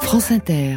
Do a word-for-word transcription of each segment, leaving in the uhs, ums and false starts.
France Inter.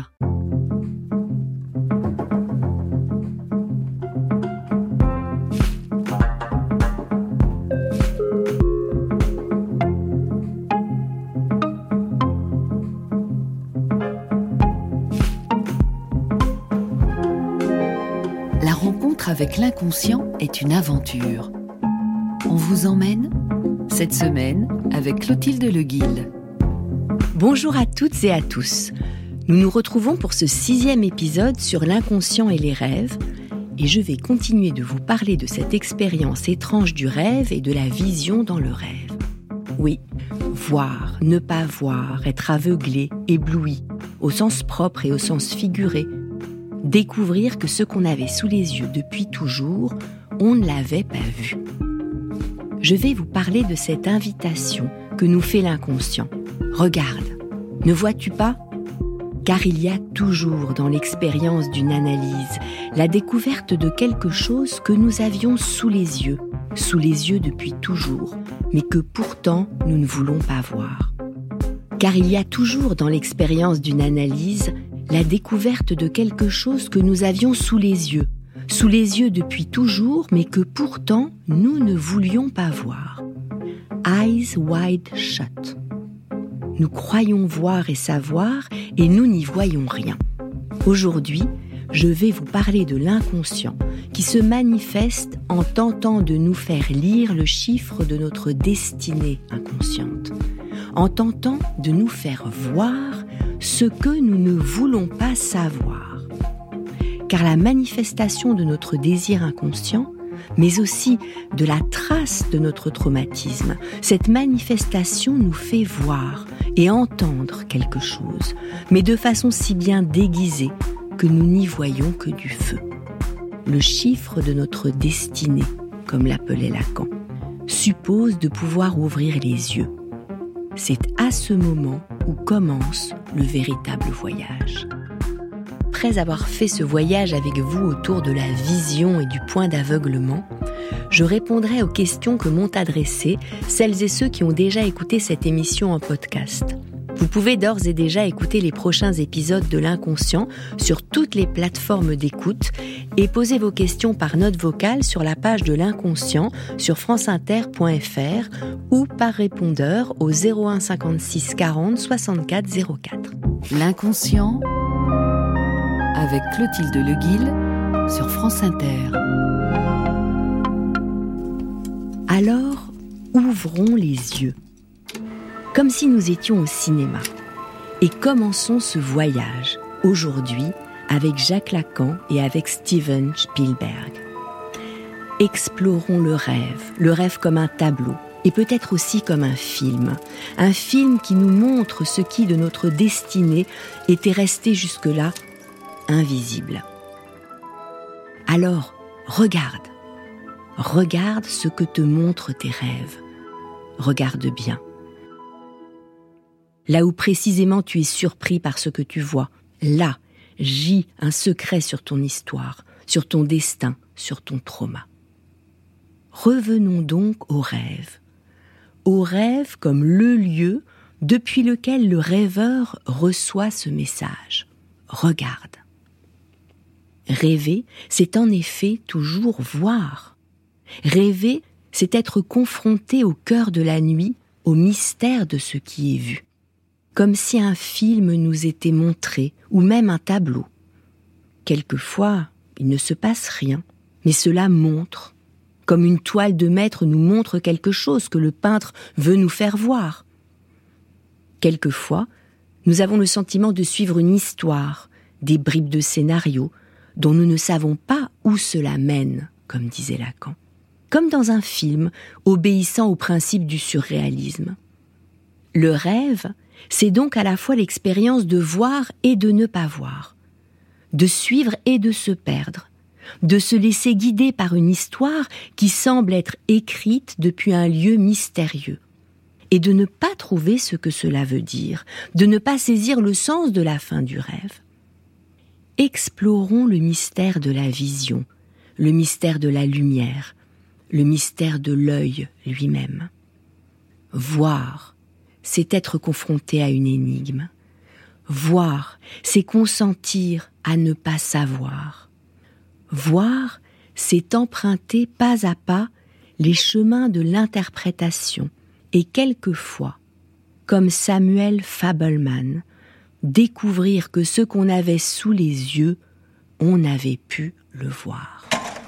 La rencontre avec l'inconscient est une aventure. On vous emmène cette semaine avec Clotilde Leguil. Bonjour à toutes et à tous. Nous nous retrouvons pour ce sixième épisode sur l'inconscient et les rêves, et je vais continuer de vous parler de cette expérience étrange du rêve et de la vision dans le rêve. Oui, voir, ne pas voir, être aveuglé, ébloui, au sens propre et au sens figuré. Découvrir que ce qu'on avait sous les yeux depuis toujours, on ne l'avait pas vu. Je vais vous parler de cette invitation que nous fait l'inconscient. Regarde, ne vois-tu pas ? Car il y a toujours dans l'expérience d'une analyse la découverte de quelque chose que nous avions sous les yeux, sous les yeux depuis toujours, mais que pourtant nous ne voulons pas voir. Car il y a toujours dans l'expérience d'une analyse la découverte de quelque chose que nous avions sous les yeux, sous les yeux depuis toujours, mais que pourtant nous ne voulions pas voir. Eyes wide shut. Nous croyons voir et savoir, et nous n'y voyons rien. Aujourd'hui, je vais vous parler de l'inconscient, qui se manifeste en tentant de nous faire lire le chiffre de notre destinée inconsciente, en tentant de nous faire voir ce que nous ne voulons pas savoir. Car la manifestation de notre désir inconscient, mais aussi de la trace de notre traumatisme, cette manifestation nous fait voir et entendre quelque chose, mais de façon si bien déguisée que nous n'y voyons que du feu. Le chiffre de notre destinée, comme l'appelait Lacan, suppose de pouvoir ouvrir les yeux. C'est à ce moment où commence le véritable voyage. Après avoir fait ce voyage avec vous autour de la vision et du point d'aveuglement, je répondrai aux questions que m'ont adressées celles et ceux qui ont déjà écouté cette émission en podcast. Vous pouvez d'ores et déjà écouter les prochains épisodes de l'Inconscient sur toutes les plateformes d'écoute et poser vos questions par note vocale sur la page de l'Inconscient sur franceinter point f r ou par répondeur au zéro un cinquante-six quarante soixante-quatre zéro quatre. L'inconscient avec Clotilde Leguil sur France Inter. Alors, ouvrons les yeux, comme si nous étions au cinéma, et commençons ce voyage, aujourd'hui, avec Jacques Lacan et avec Steven Spielberg. Explorons le rêve, le rêve comme un tableau, et peut-être aussi comme un film, un film qui nous montre ce qui, de notre destinée, était resté jusque-là invisible. Alors, regarde. Regarde ce que te montrent tes rêves. Regarde bien. Là où précisément tu es surpris par ce que tu vois, là gît un secret sur ton histoire, sur ton destin, sur ton trauma. Revenons donc au rêve. Au rêve comme le lieu depuis lequel le rêveur reçoit ce message. Regarde. Rêver, c'est en effet toujours voir. Rêver, c'est être confronté au cœur de la nuit, au mystère de ce qui est vu. Comme si un film nous était montré, ou même un tableau. Quelquefois, il ne se passe rien, mais cela montre. Comme une toile de maître nous montre quelque chose que le peintre veut nous faire voir. Quelquefois, nous avons le sentiment de suivre une histoire, des bribes de scénario, dont nous ne savons pas où cela mène, comme disait Lacan. Comme dans un film, obéissant au principe du surréalisme. Le rêve, c'est donc à la fois l'expérience de voir et de ne pas voir, de suivre et de se perdre, de se laisser guider par une histoire qui semble être écrite depuis un lieu mystérieux, et de ne pas trouver ce que cela veut dire, de ne pas saisir le sens de la fin du rêve. Explorons le mystère de la vision, le mystère de la lumière, le mystère de l'œil lui-même. Voir, c'est être confronté à une énigme. Voir, c'est consentir à ne pas savoir. Voir, c'est emprunter pas à pas les chemins de l'interprétation et quelquefois, comme Samuel Fabelman, découvrir que ce qu'on avait sous les yeux, on avait pu le voir.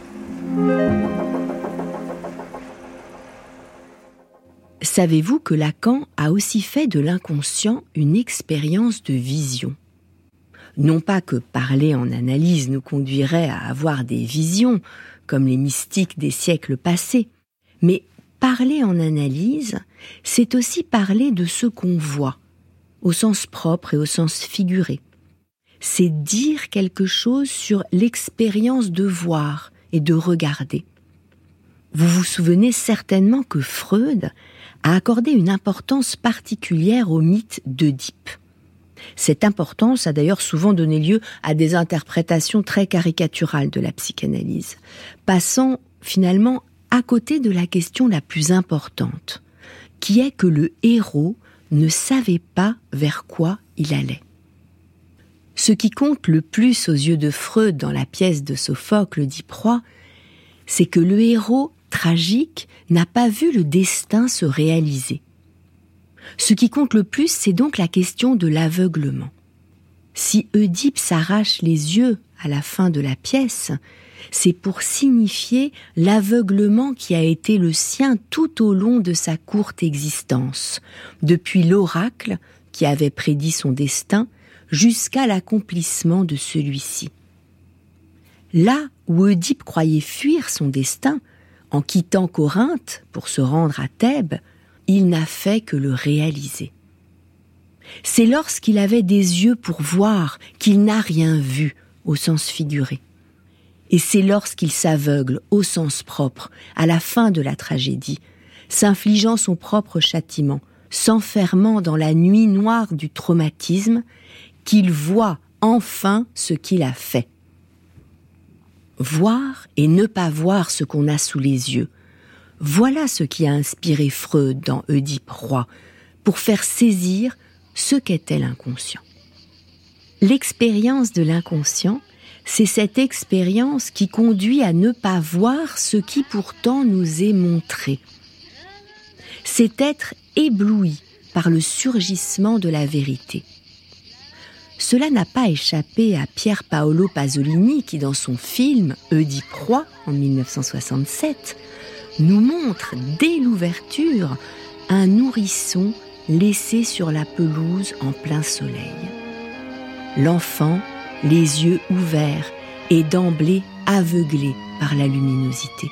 Savez-vous que Lacan a aussi fait de l'inconscient une expérience de vision ? Non pas que parler en analyse nous conduirait à avoir des visions, comme les mystiques des siècles passés, mais parler en analyse, c'est aussi parler de ce qu'on voit, au sens propre et au sens figuré. C'est dire quelque chose sur l'expérience de voir et de regarder. Vous vous souvenez certainement que Freud a accordé une importance particulière au mythe d'Œdipe. Cette importance a d'ailleurs souvent donné lieu à des interprétations très caricaturales de la psychanalyse, passant finalement à côté de la question la plus importante, qui est que le héros ne savait pas vers quoi il allait. Ce qui compte le plus aux yeux de Freud dans la pièce de Sophocle d'Œdipe roi, c'est que le héros tragique n'a pas vu le destin se réaliser. Ce qui compte le plus, c'est donc la question de l'aveuglement. Si Œdipe s'arrache les yeux à la fin de la pièce, c'est pour signifier l'aveuglement qui a été le sien tout au long de sa courte existence, depuis l'oracle qui avait prédit son destin jusqu'à l'accomplissement de celui-ci. Là où Œdipe croyait fuir son destin, en quittant Corinthe pour se rendre à Thèbes, il n'a fait que le réaliser. C'est lorsqu'il avait des yeux pour voir qu'il n'a rien vu au sens figuré. Et c'est lorsqu'il s'aveugle au sens propre, à la fin de la tragédie, s'infligeant son propre châtiment, s'enfermant dans la nuit noire du traumatisme, qu'il voit enfin ce qu'il a fait. Voir et ne pas voir ce qu'on a sous les yeux, voilà ce qui a inspiré Freud dans Œdipe roi, pour faire saisir ce qu'était l'inconscient. L'expérience de l'inconscient, c'est cette expérience qui conduit à ne pas voir ce qui pourtant nous est montré. C'est être ébloui par le surgissement de la vérité. Cela n'a pas échappé à Pier Paolo Pasolini qui, dans son film Œdipe roi en dix-neuf cent soixante-sept, nous montre dès l'ouverture un nourrisson laissé sur la pelouse en plein soleil. L'enfant, les yeux ouverts et d'emblée aveuglé par la luminosité.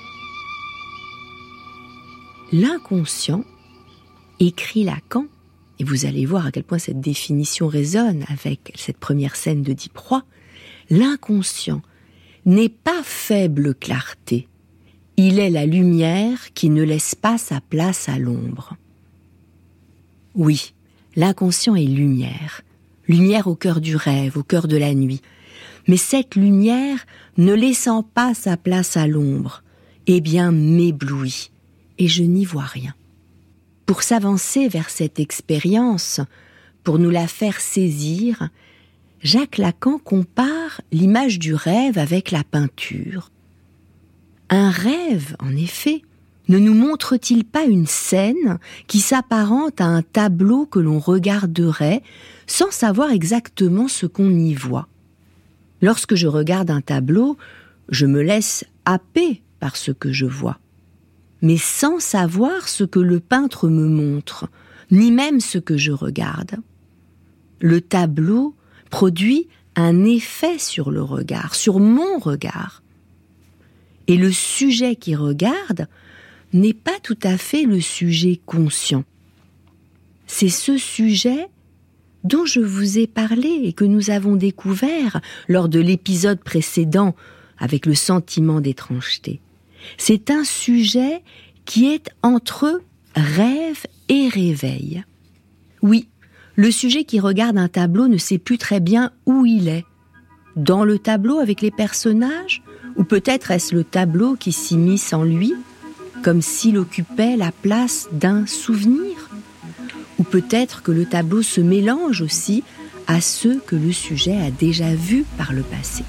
L'inconscient, écrit Lacan, et vous allez voir à quel point cette définition résonne avec cette première scène d'Œdipe roi, l'inconscient n'est pas faible clarté, il est la lumière qui ne laisse pas sa place à l'ombre. Oui, l'inconscient est lumière, lumière au cœur du rêve, au cœur de la nuit, mais cette lumière, ne laissant pas sa place à l'ombre, eh bien m'éblouit, et je n'y vois rien. Pour s'avancer vers cette expérience, pour nous la faire saisir, Jacques Lacan compare l'image du rêve avec la peinture. Un rêve, en effet, ne nous montre-t-il pas une scène qui s'apparente à un tableau que l'on regarderait sans savoir exactement ce qu'on y voit ? Lorsque je regarde un tableau, je me laisse happer par ce que je vois, mais sans savoir ce que le peintre me montre, ni même ce que je regarde. Le tableau produit un effet sur le regard, sur mon regard. Et le sujet qui regarde n'est pas tout à fait le sujet conscient. C'est ce sujet dont je vous ai parlé et que nous avons découvert lors de l'épisode précédent avec le sentiment d'étrangeté. C'est un sujet qui est entre rêve et réveil. Oui, le sujet qui regarde un tableau ne sait plus très bien où il est. Dans le tableau avec les personnages ? Ou peut-être est-ce le tableau qui s'immisce en lui, comme s'il occupait la place d'un souvenir ? Ou peut-être que le tableau se mélange aussi à ceux que le sujet a déjà vus par le passé.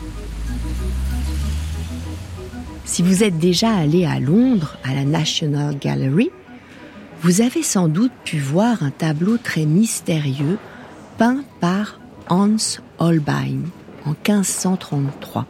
Si vous êtes déjà allé à Londres, à la National Gallery, vous avez sans doute pu voir un tableau très mystérieux peint par Hans Holbein en quinze cent trente-trois.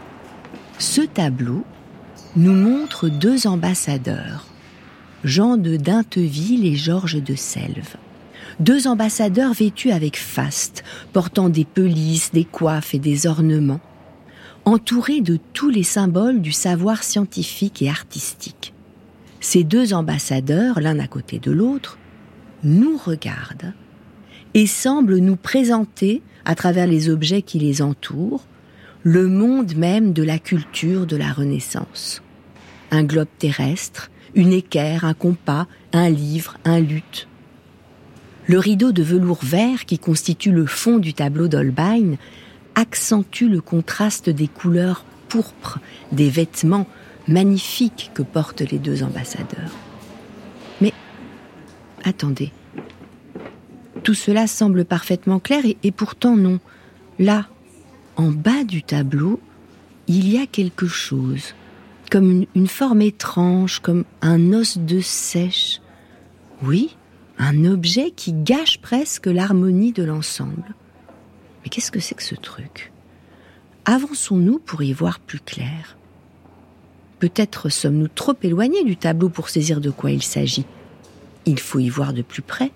Ce tableau nous montre deux ambassadeurs, Jean de Dinteville et Georges de Selve. Deux ambassadeurs vêtus avec faste, portant des pelisses, des coiffes et des ornements, entourés de tous les symboles du savoir scientifique et artistique. Ces deux ambassadeurs, l'un à côté de l'autre, nous regardent et semblent nous présenter, à travers les objets qui les entourent, le monde même de la culture de la Renaissance. Un globe terrestre, une équerre, un compas, un livre, un luth. Le rideau de velours vert qui constitue le fond du tableau d'Holbein accentue le contraste des couleurs pourpres des vêtements magnifiques que portent les deux ambassadeurs. Mais, attendez, tout cela semble parfaitement clair et, et pourtant non. Là, en bas du tableau, il y a quelque chose, comme une, une forme étrange, comme un os de sèche. Oui, un objet qui gâche presque l'harmonie de l'ensemble. Mais qu'est-ce que c'est que ce truc ? Avançons-nous pour y voir plus clair. Peut-être sommes-nous trop éloignés du tableau pour saisir de quoi il s'agit. Il faut y voir de plus près.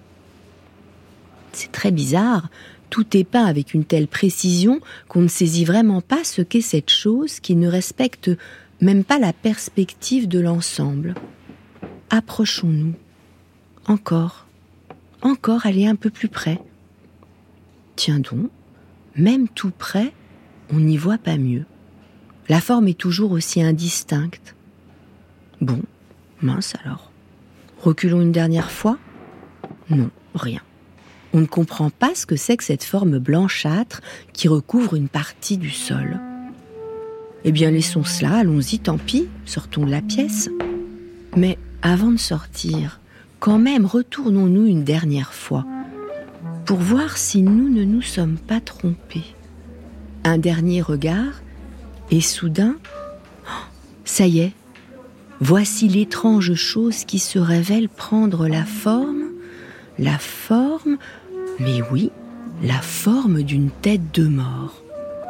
C'est très bizarre, tout est peint avec une telle précision qu'on ne saisit vraiment pas ce qu'est cette chose qui ne respecte même pas la perspective de l'ensemble. Approchons-nous. Encore. Encore aller un peu plus près. Tiens donc, même tout près, on n'y voit pas mieux. La forme est toujours aussi indistincte. Bon, mince alors. Reculons une dernière fois ? Non, rien. On ne comprend pas ce que c'est que cette forme blanchâtre qui recouvre une partie du sol. Eh bien, laissons cela, allons-y, tant pis, sortons de la pièce. Mais avant de sortir, quand même, retournons-nous une dernière fois pour voir si nous ne nous sommes pas trompés. Un dernier regard, et soudain, oh, ça y est, voici l'étrange chose qui se révèle prendre la forme, la forme, mais oui, la forme d'une tête de mort.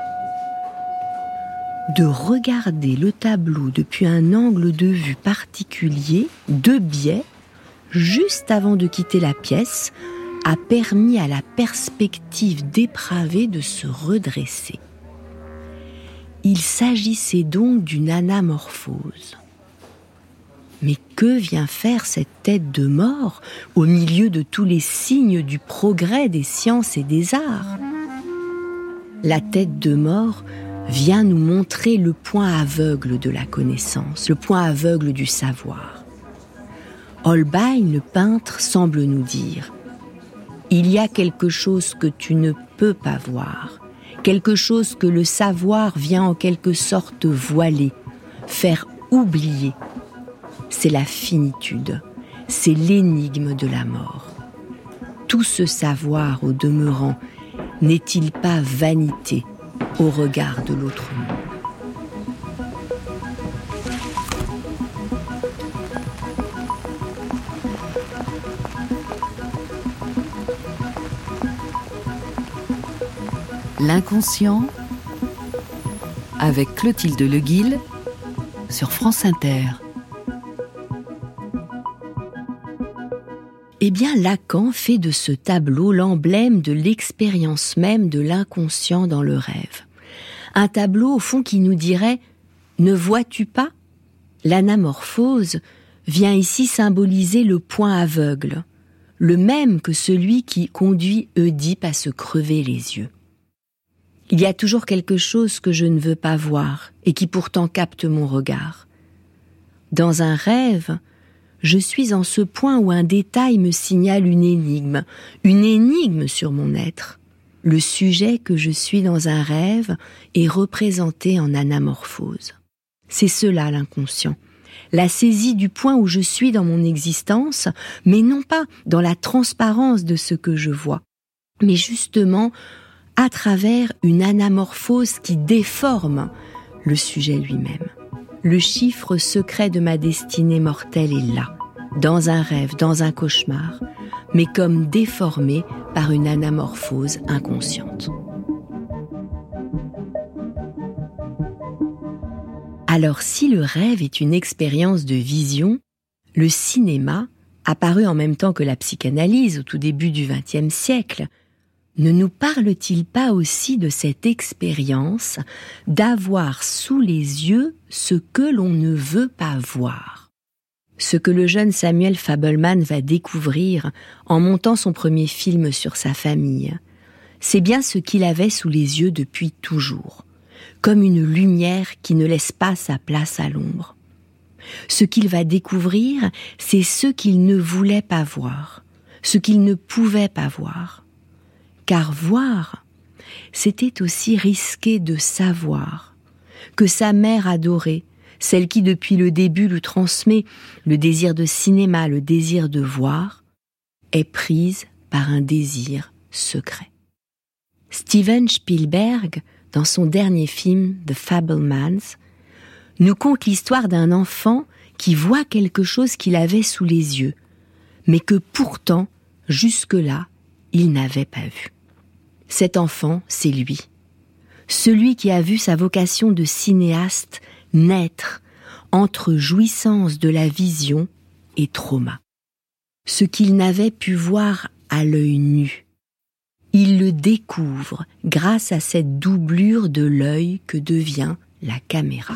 De regarder le tableau depuis un angle de vue particulier, de biais, juste avant de quitter la pièce, a permis à la perspective dépravée de se redresser. Il s'agissait donc d'une anamorphose. Mais que vient faire cette tête de mort au milieu de tous les signes du progrès des sciences et des arts ? La tête de mort vient nous montrer le point aveugle de la connaissance, le point aveugle du savoir. Holbein, le peintre, semble nous dire « Il y a quelque chose que tu ne peux pas voir, quelque chose que le savoir vient en quelque sorte voiler, faire oublier. C'est la finitude, c'est l'énigme de la mort. Tout ce savoir, au demeurant, n'est-il pas vanité au regard de l'autre monde ? L'inconscient avec Clotilde Leguille sur France Inter. Eh bien, Lacan fait de ce tableau l'emblème de l'expérience même de l'inconscient dans le rêve. Un tableau, au fond, qui nous dirait « Ne vois-tu pas ? L'anamorphose vient ici symboliser le point aveugle, le même que celui qui conduit Oedipe à se crever les yeux. Il y a toujours quelque chose que je ne veux pas voir et qui pourtant capte mon regard. Dans un rêve, je suis en ce point où un détail me signale une énigme, une énigme sur mon être. Le sujet que je suis dans un rêve est représenté en anamorphose. C'est cela l'inconscient, la saisie du point où je suis dans mon existence, mais non pas dans la transparence de ce que je vois, mais justement à travers une anamorphose qui déforme le sujet lui-même. Le chiffre secret de ma destinée mortelle est là, dans un rêve, dans un cauchemar, mais comme déformé par une anamorphose inconsciente. Alors si le rêve est une expérience de vision, le cinéma, apparu en même temps que la psychanalyse au tout début du vingtième siècle, ne nous parle-t-il pas aussi de cette expérience d'avoir sous les yeux ce que l'on ne veut pas voir ? Ce que le jeune Samuel Fabelman va découvrir en montant son premier film sur sa famille, c'est bien ce qu'il avait sous les yeux depuis toujours, comme une lumière qui ne laisse pas sa place à l'ombre. Ce qu'il va découvrir, c'est ce qu'il ne voulait pas voir, ce qu'il ne pouvait pas voir. Car voir, c'était aussi risquer de savoir que sa mère adorée, celle qui depuis le début lui transmet le désir de cinéma, le désir de voir, est prise par un désir secret. Steven Spielberg, dans son dernier film The Fabelmans, nous conte l'histoire d'un enfant qui voit quelque chose qu'il avait sous les yeux, mais que pourtant, jusque-là, il n'avait pas vu. Cet enfant, c'est lui. Celui qui a vu sa vocation de cinéaste naître entre jouissance de la vision et trauma. Ce qu'il n'avait pu voir à l'œil nu. Il le découvre grâce à cette doublure de l'œil que devient la caméra.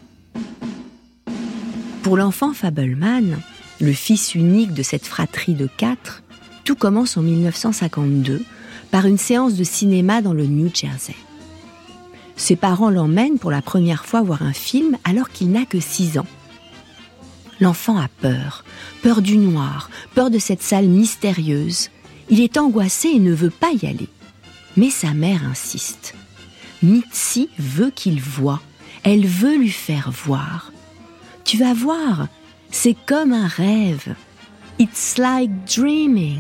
Pour l'enfant Fabelman, le fils unique de cette fratrie de quatre, tout commence en dix-neuf cent cinquante-deux par une séance de cinéma dans le New Jersey. Ses parents l'emmènent pour la première fois voir un film alors qu'il n'a que six ans. L'enfant a peur, peur du noir, peur de cette salle mystérieuse. Il est angoissé et ne veut pas y aller. Mais sa mère insiste. Mitzi veut qu'il voie. Elle veut lui faire voir. Tu vas voir, c'est comme un rêve. It's like dreaming.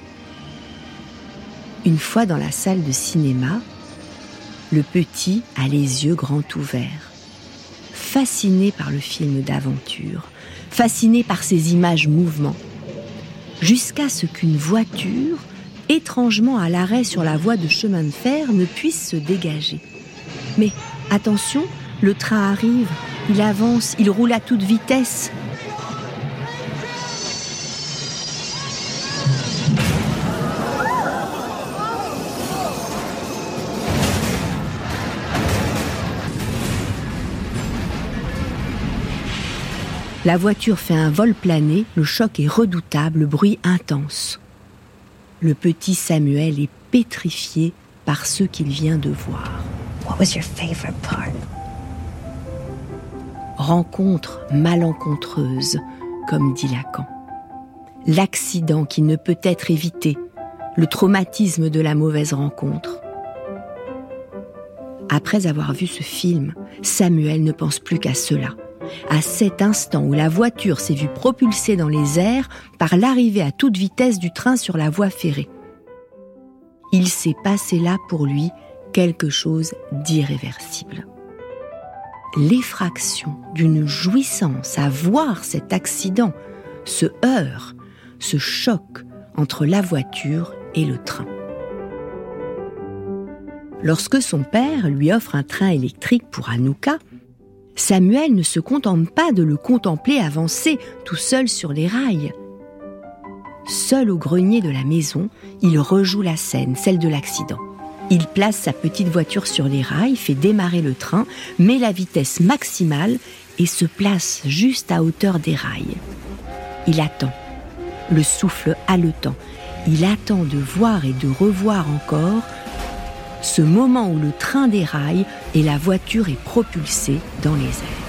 Une fois dans la salle de cinéma, le petit a les yeux grands ouverts, fasciné par le film d'aventure, fasciné par ces images mouvements, jusqu'à ce qu'une voiture, étrangement à l'arrêt sur la voie de chemin de fer, ne puisse se dégager. Mais attention, le train arrive, il avance, il roule à toute vitesse. La voiture fait un vol plané, le choc est redoutable, le bruit intense. Le petit Samuel est pétrifié par ce qu'il vient de voir. What was your favorite part? Rencontre malencontreuse, comme dit Lacan. L'accident qui ne peut être évité, le traumatisme de la mauvaise rencontre. Après avoir vu ce film, Samuel ne pense plus qu'à cela. À cet instant où la voiture s'est vue propulsée dans les airs par l'arrivée à toute vitesse du train sur la voie ferrée. Il s'est passé là pour lui quelque chose d'irréversible. L'effraction d'une jouissance à voir cet accident, ce heurt, ce choc entre la voiture et le train. Lorsque son père lui offre un train électrique pour Hanouka, Samuel ne se contente pas de le contempler avancer tout seul sur les rails. Seul au grenier de la maison, il rejoue la scène, celle de l'accident. Il place sa petite voiture sur les rails, fait démarrer le train, met la vitesse maximale et se place juste à hauteur des rails. Il attend, le souffle haletant. Il attend de voir et de revoir encore ce moment où le train déraille et la voiture est propulsée dans les airs.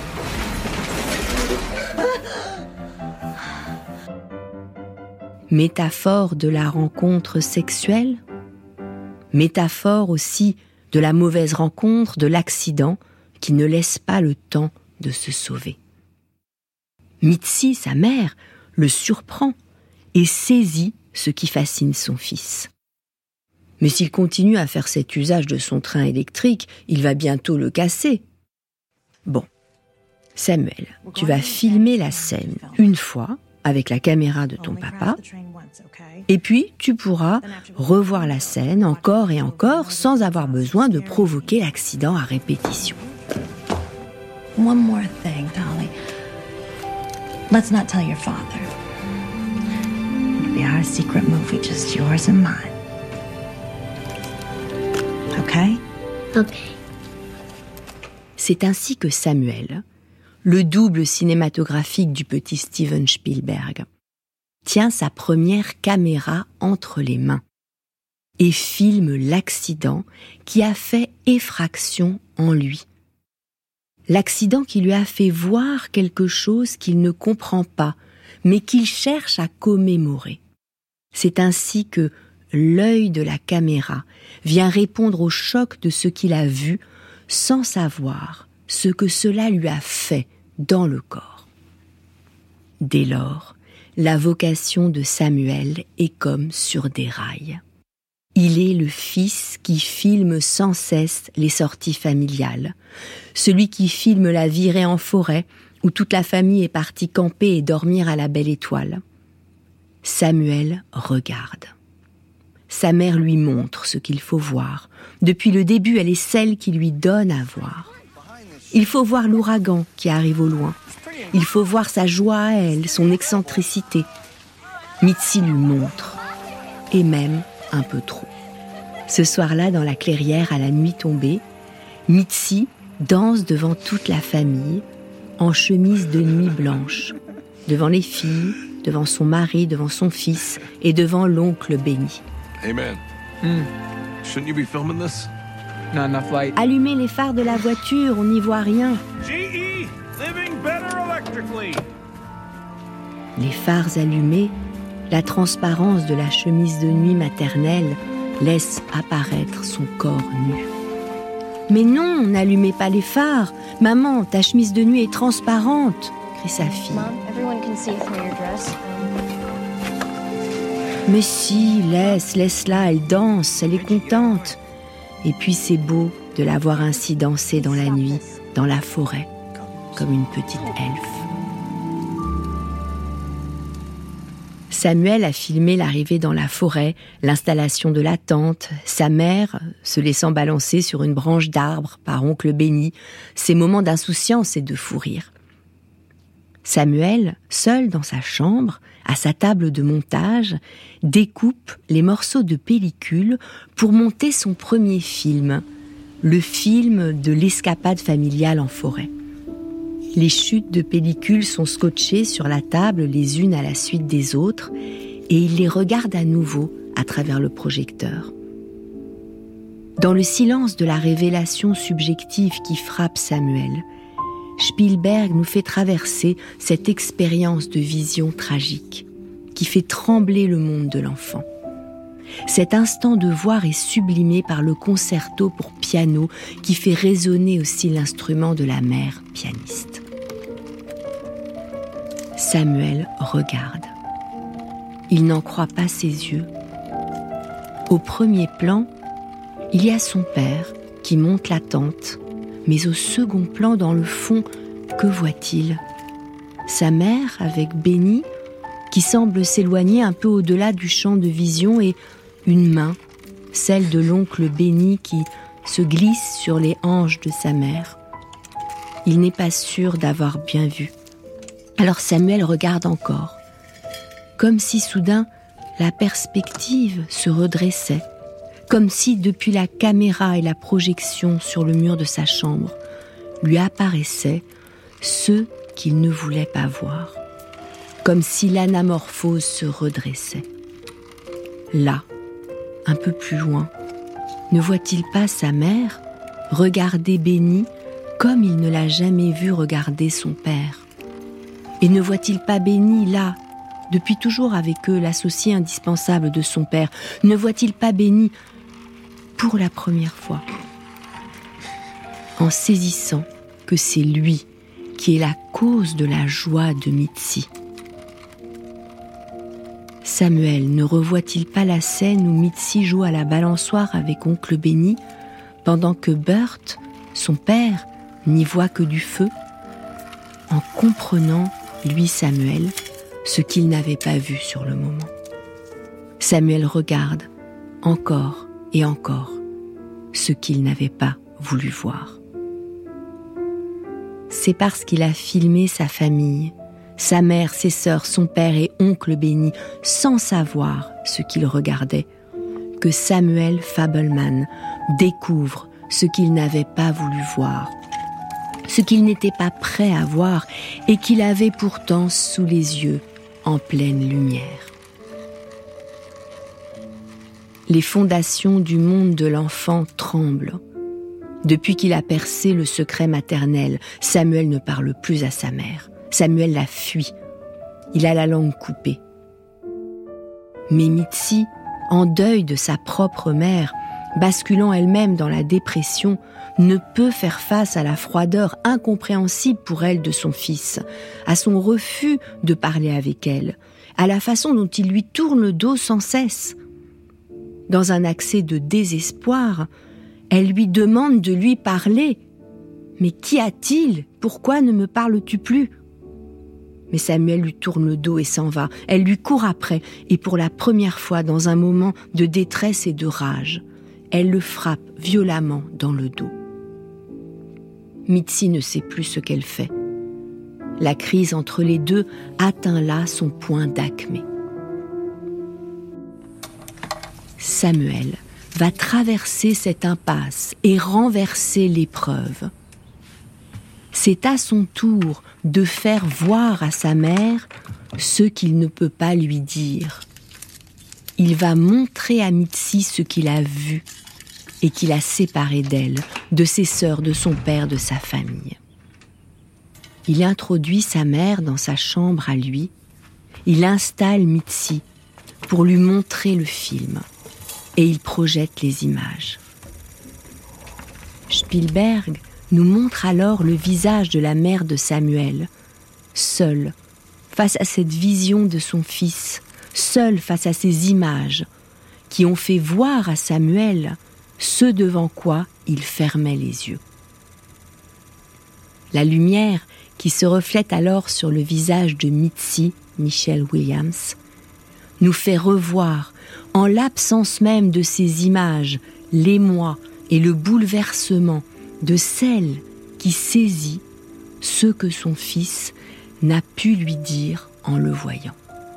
Métaphore de la rencontre sexuelle, métaphore aussi de la mauvaise rencontre, de l'accident qui ne laisse pas le temps de se sauver. Mitzi, sa mère, le surprend et saisit ce qui fascine son fils. Mais s'il continue à faire cet usage de son train électrique, il va bientôt le casser. Bon, Samuel, tu vas filmer la scène une fois avec la caméra de ton papa, et puis tu pourras revoir la scène encore et encore sans avoir besoin de provoquer l'accident à répétition. One more thing, Dolly. Let's not tell your father. It'll be our secret movie, just yours and mine. Okay? Okay. C'est ainsi que Samuel, le double cinématographique du petit Steven Spielberg, tient sa première caméra entre les mains et filme l'accident qui a fait effraction en lui. L'accident qui lui a fait voir quelque chose qu'il ne comprend pas, mais qu'il cherche à commémorer. C'est ainsi que l'œil de la caméra vient répondre au choc de ce qu'il a vu sans savoir ce que cela lui a fait dans le corps. Dès lors, la vocation de Samuel est comme sur des rails. Il est le fils qui filme sans cesse les sorties familiales, celui qui filme la virée en forêt où toute la famille est partie camper et dormir à la belle étoile. Samuel regarde. Sa mère lui montre ce qu'il faut voir. Depuis le début, elle est celle qui lui donne à voir. Il faut voir l'ouragan qui arrive au loin. Il faut voir sa joie à elle, son excentricité. Mitzi lui montre, et même un peu trop. Ce soir-là, dans la clairière à la nuit tombée, Mitzi danse devant toute la famille, en chemise de nuit blanche, devant les filles, devant son mari, devant son fils et devant l'oncle Benny. Hey man, Mm. shouldn't you be filming this? Not enough light. Allumez les phares de la voiture, on n'y voit rien. G E, living better electrically. Les phares allumés, la transparence de la chemise de nuit maternelle laisse apparaître son corps nu. Mais non, n'allumez pas les phares. Maman, ta chemise de nuit est transparente, crie sa fille. Mom, everyone can see through your dress. Mais si, laisse, laisse-la, elle danse, elle est contente. Et puis c'est beau de la voir ainsi danser dans la nuit, dans la forêt, comme une petite elfe. Samuel a filmé l'arrivée dans la forêt, l'installation de la tente, sa mère se laissant balancer sur une branche d'arbre par oncle Benny, ses moments d'insouciance et de fou rire. Samuel, seul dans sa chambre, à sa table de montage, découpe les morceaux de pellicule pour monter son premier film, le film de l'escapade familiale en forêt. Les chutes de pellicule sont scotchées sur la table les unes à la suite des autres et il les regarde à nouveau à travers le projecteur. Dans le silence de la révélation subjective qui frappe Samuel, Spielberg nous fait traverser cette expérience de vision tragique qui fait trembler le monde de l'enfant. Cet instant de voir est sublimé par le concerto pour piano qui fait résonner aussi l'instrument de la mère pianiste. Samuel regarde. Il n'en croit pas ses yeux. Au premier plan, il y a son père qui monte la tente, mais au second plan, dans le fond, que voit-il ? Sa mère avec Benny, qui semble s'éloigner un peu au-delà du champ de vision, et une main, celle de l'oncle Benny, qui se glisse sur les hanches de sa mère. Il n'est pas sûr d'avoir bien vu. Alors Samuel regarde encore, comme si soudain la perspective se redressait, comme si depuis la caméra et la projection sur le mur de sa chambre lui apparaissaient ceux qu'il ne voulait pas voir, comme si l'anamorphose se redressait. Là, un peu plus loin, ne voit-il pas sa mère regarder Benny comme il ne l'a jamais vu regarder son père ? Et ne voit-il pas Benny là, depuis toujours avec eux, l'associé indispensable de son père ? Ne voit-il pas Benny pour la première fois, en saisissant que c'est lui qui est la cause de la joie de Mitzi ? Samuel ne revoit-il pas la scène où Mitzi joue à la balançoire avec oncle Benny, pendant que Burt, son père, n'y voit que du feu? En comprenant, lui Samuel, ce qu'il n'avait pas vu sur le moment. Samuel regarde, encore et encore, ce qu'il n'avait pas voulu voir. C'est parce qu'il a filmé sa famille, sa mère, ses sœurs, son père et oncle Benny, sans savoir ce qu'il regardait, que Samuel Fabelman découvre ce qu'il n'avait pas voulu voir, ce qu'il n'était pas prêt à voir et qu'il avait pourtant sous les yeux, en pleine lumière. Les fondations du monde de l'enfant tremblent. Depuis qu'il a percé le secret maternel, Samuel ne parle plus à sa mère. Samuel la fuit. Il a la langue coupée. Mais Mitzi, en deuil de sa propre mère, basculant elle-même dans la dépression, ne peut faire face à la froideur incompréhensible pour elle de son fils, à son refus de parler avec elle, à la façon dont il lui tourne le dos sans cesse. Dans un accès de désespoir, elle lui demande de lui parler. « Mais qu'y a-t-il ? Pourquoi ne me parles-tu plus ?» Mais Samuel lui tourne le dos et s'en va. Elle lui court après, et pour la première fois dans un moment de détresse et de rage, elle le frappe violemment dans le dos. Mitzi ne sait plus ce qu'elle fait. La crise entre les deux atteint là son point d'acmé. Samuel va traverser cette impasse et renverser l'épreuve. C'est à son tour de faire voir à sa mère ce qu'il ne peut pas lui dire. Il va montrer à Mitzi ce qu'il a vu et qu'il a séparé d'elle, de ses sœurs, de son père, de sa famille. Il introduit sa mère dans sa chambre à lui. Il installe Mitzi pour lui montrer le film et il projette les images. Spielberg nous montre alors le visage de la mère de Samuel, seule face à cette vision de son fils, seule face à ces images qui ont fait voir à Samuel ce devant quoi il fermait les yeux. La lumière qui se reflète alors sur le visage de Mitzi, Michelle Williams, nous fait revoir, en l'absence même de ces images, l'émoi et le bouleversement de celle qui saisit ce que son fils n'a pu lui dire en le voyant.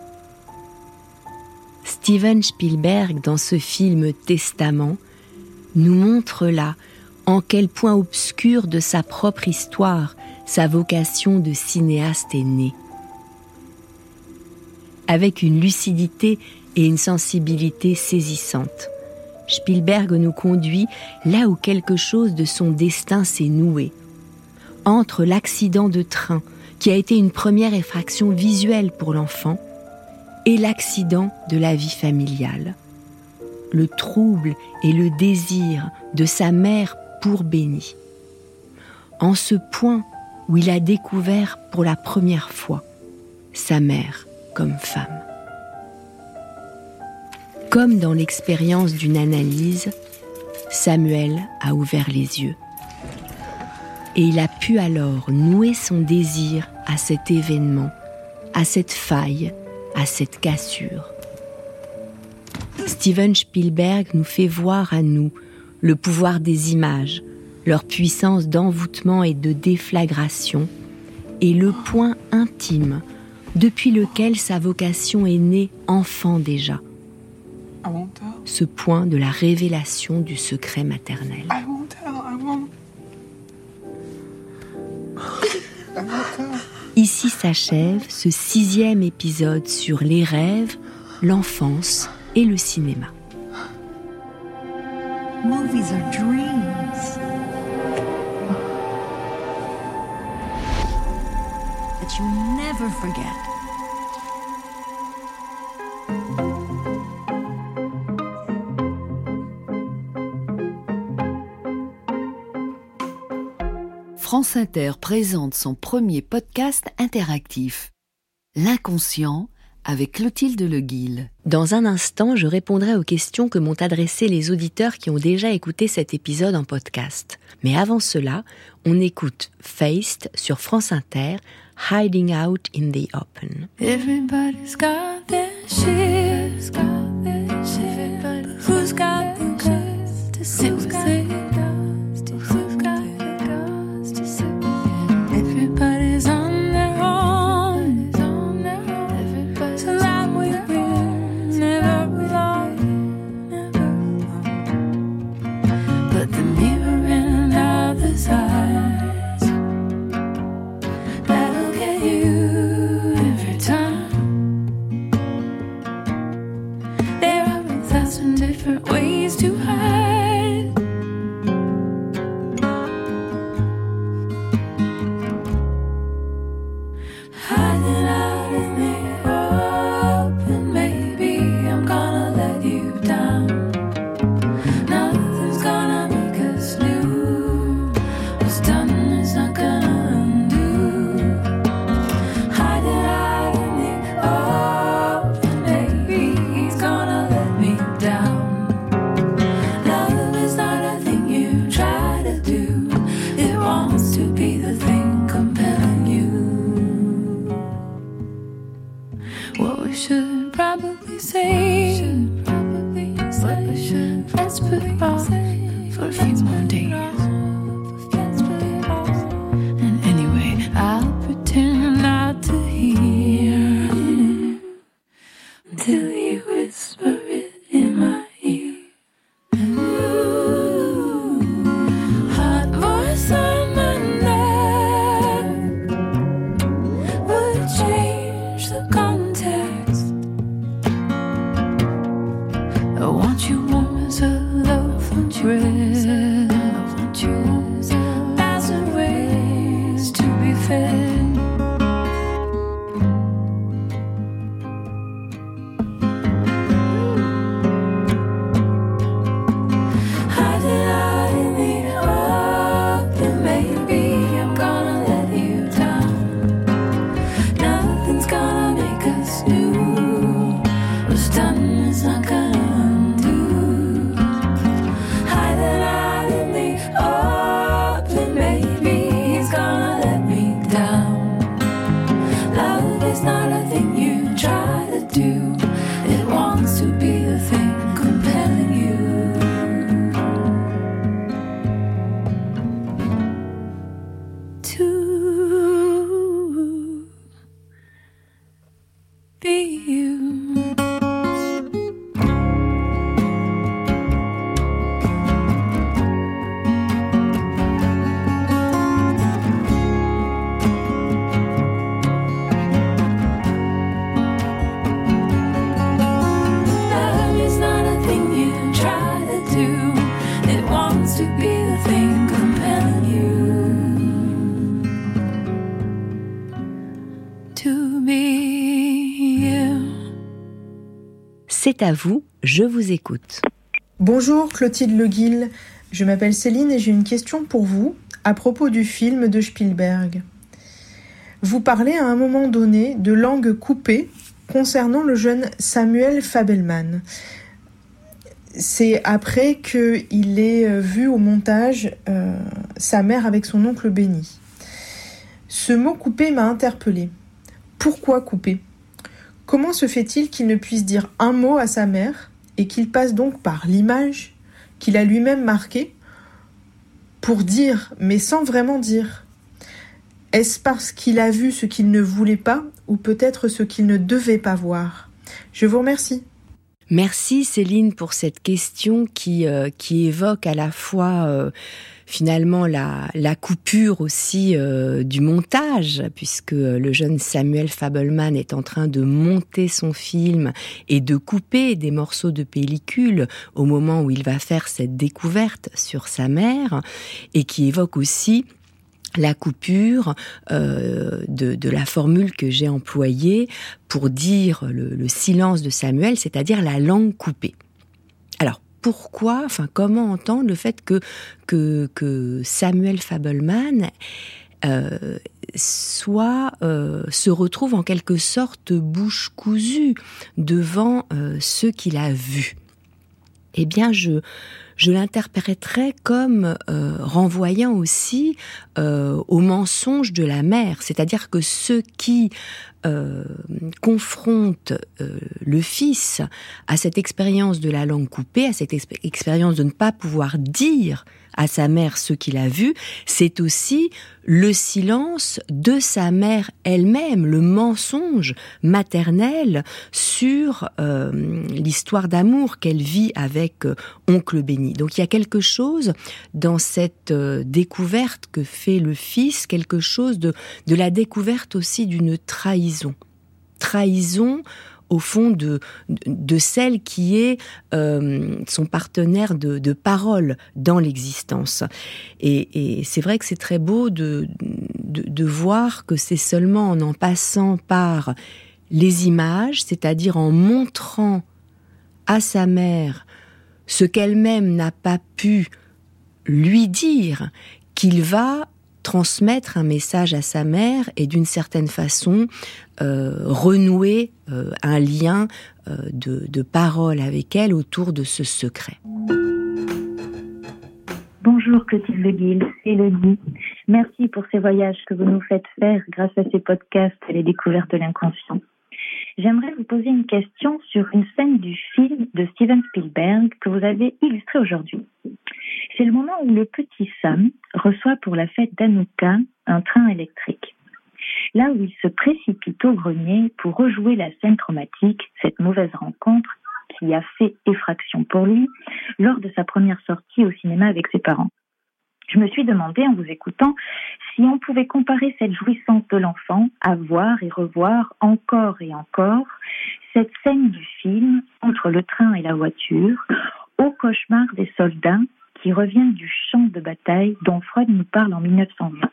Steven Spielberg, dans ce film Testament, nous montre là en quel point obscur de sa propre histoire sa vocation de cinéaste est née. Avec une lucidité et une sensibilité saisissantes, Spielberg nous conduit là où quelque chose de son destin s'est noué, entre l'accident de train, qui a été une première effraction visuelle pour l'enfant, et l'accident de la vie familiale, le trouble et le désir de sa mère pour Benny. En ce point où il a découvert pour la première fois sa mère comme femme. Comme dans l'expérience d'une analyse, Samuel a ouvert les yeux. Et il a pu alors nouer son désir à cet événement, à cette faille, à cette cassure. Steven Spielberg nous fait voir à nous le pouvoir des images, leur puissance d'envoûtement et de déflagration, et le point intime depuis lequel sa vocation est née enfant déjà. Ce point de la révélation du secret maternel. I won't tell, I won't. I won't tell. Ici s'achève ce sixième épisode sur les rêves, l'enfance et le cinéma. Movies are dreams that you never forget. France Inter présente son premier podcast interactif, L'inconscient avec Clotilde Leguil. Dans un instant, je répondrai aux questions que m'ont adressées les auditeurs qui ont déjà écouté cet épisode en podcast. Mais avant cela, on écoute Feist sur France Inter, Hiding Out in the Open. Everybody's got their shit, got their shit, but who's got the guts to sit with it? Who's got the guts to sit with it? Everybody's on their own, on their own. So that we will never belong, never belong. But the mirror and other's eyes, that'll get you every time. There are a thousand different ways to hide. Hiding out in the open, maybe I'm gonna let you down. Nothing's gonna make us new. What's done is not gonna undo. Hiding out in the open, maybe he's gonna let me down. Love is not a thing you try to do. It wants to be the thing compelling you. What we should probably say, what we should let's put off for a few more days. And anyway, I'll pretend not to hear until you whisper it in my ear. Ooh, hot voice on my neck would change the context. I want you warm as a loaf of bread. I want you a thousand ways to be fed. Hiding out in the open, maybe I'm gonna let you down. Nothing's gonna make us new. What's done is not gonna undo. Hiding out in the open, maybe he's gonna let me down. Love is not a thing you try to do. It wants to be the thing compelling you. To be you. Love is not a thing you try to do. It wants to be the thing compelling you. To be you. C'est à vous, je vous écoute. Bonjour Clotilde Leguil, je m'appelle Céline et j'ai une question pour vous à propos du film de Spielberg. Vous parlez à un moment donné de langue coupée concernant le jeune Samuel Fabelman. C'est après qu'il ait vu au montage euh, sa mère avec son oncle Benny. Ce mot coupé m'a interpellée. Pourquoi coupé ? Comment se fait-il qu'il ne puisse dire un mot à sa mère et qu'il passe donc par l'image qu'il a lui-même marquée pour dire, mais sans vraiment dire ? Est-ce parce qu'il a vu ce qu'il ne voulait pas ou peut-être ce qu'il ne devait pas voir ? Je vous remercie. Merci Céline pour cette question qui, euh, qui évoque à la fois euh, finalement la, la coupure aussi euh, du montage, puisque le jeune Samuel Fabelman est en train de monter son film et de couper des morceaux de pellicule au moment où il va faire cette découverte sur sa mère, et qui évoque aussi la coupure euh, de, de la formule que j'ai employée pour dire le, le silence de Samuel, c'est-à-dire la langue coupée. Alors, pourquoi, enfin, comment entendre le fait que, que, que Samuel Fabelman euh, soit euh, se retrouve en quelque sorte bouche cousue devant euh, ce qu'il a vu. Eh bien, je je l'interpréterais comme euh, renvoyant aussi euh, au mensonge de la mère, c'est-à-dire que ceux qui euh, confrontent euh, le fils à cette expérience de la langue coupée, à cette exp- expérience de ne pas pouvoir dire à sa mère ce qu'il a vu, c'est aussi le silence de sa mère elle-même, le mensonge maternel sur euh, l'histoire d'amour qu'elle vit avec euh, oncle Benny. Donc il y a quelque chose dans cette euh, découverte que fait le fils, quelque chose de, de la découverte aussi d'une trahison. Trahison au fond de, de celle qui est euh, son partenaire de, de parole dans l'existence. Et, et c'est vrai que c'est très beau de, de, de voir que c'est seulement en en passant par les images, c'est-à-dire en montrant à sa mère ce qu'elle-même n'a pas pu lui dire, qu'il va transmettre un message à sa mère et d'une certaine façon euh, renouer euh, un lien euh, de, de parole avec elle autour de ce secret. Bonjour Clotilde Le Guil, c'est Elodie. Merci pour ces voyages que vous nous faites faire grâce à ces podcasts et les découvertes de l'inconscient. J'aimerais vous poser une question sur une scène du film de Steven Spielberg que vous avez illustré aujourd'hui. C'est le moment où le petit Sam reçoit pour la fête d'Hanouka un train électrique. Là où il se précipite au grenier pour rejouer la scène traumatique, cette mauvaise rencontre qui a fait effraction pour lui lors de sa première sortie au cinéma avec ses parents. Je me suis demandé en vous écoutant si on pouvait comparer cette jouissance de l'enfant à voir et revoir encore et encore cette scène du film entre le train et la voiture au cauchemar des soldats qui reviennent du champ de bataille dont Freud nous parle en dix-neuf cent vingt.